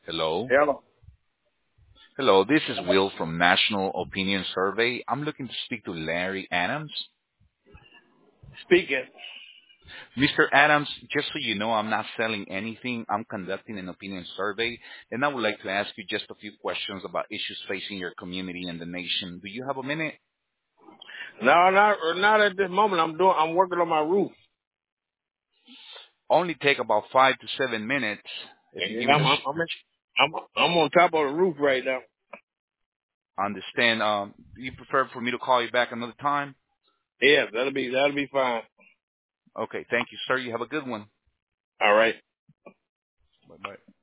Hello. Hello. Hello, this is Will from National Opinion Survey. I'm looking to speak to Larry Adams. Speaking. Mr. Adams, just so you know, I'm not selling anything. I'm conducting an opinion survey, and I would like to ask you just a few questions about issues facing your community and the nation. Do you have a minute? No, not at this moment. I'm working on my roof. Only take about 5 to 7 minutes if you And give me I'm on top of the roof right now. understand. Do you prefer for me to call you back another time? Yeah, that'll be fine. Okay, thank you, sir. You have a good one. All right. Bye-bye.